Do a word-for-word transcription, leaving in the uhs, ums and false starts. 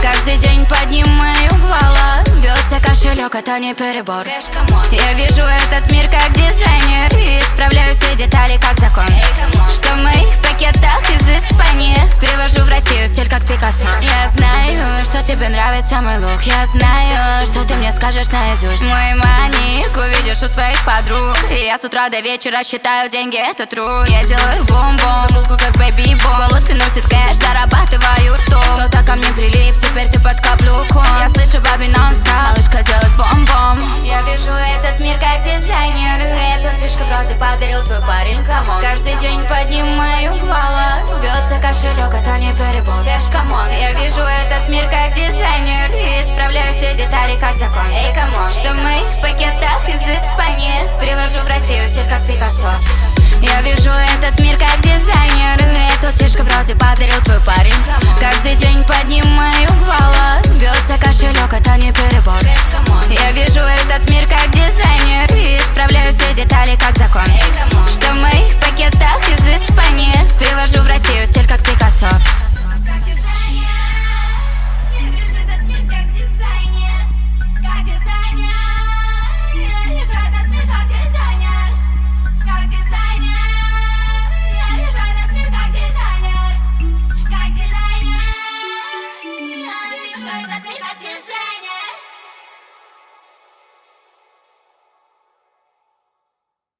Каждый день поднимаю гвала. Бьется кошелек, это не перебор. Я вижу этот мир как дизайнер и исправляю все детали как закон. Что в моих пакетах из Испании привожу в Россию стиль как Пикассо. Я знаю, что тебе нравится мой лук. Я знаю, что ты мне скажешь наизусть. Мой маник увидишь у своих подруг. И я с утра до вечера считаю деньги, это труд. Я делаю бум-бум, гулку как бэби-бум. Голод приносит кэш, зарабатываю ртом. Кто-то ко мне прилип, теперь ты под каблуком. Я слышу баби нон-стоп, малышка делает бом-бом. Я вижу этот мир как дизайнер. Эту фишку вроде подарил твой парень, камон. Каждый день поднимаю гвала. Бьется кошелек, это не перебор. Я вижу этот мир как дизайнер и исправляю все детали как закон. Эй, камон, что в моих пакетах из Испании привожу в Россию стиль как Пикассо. Я вижу этот мир как дизайнер. Эту фишку вроде подарил твой парень. Каждый день поднимаю гвала. Бьется кошелек, это не перебор. Я вижу этот мир как дизайнер и исправляю все детали как закон.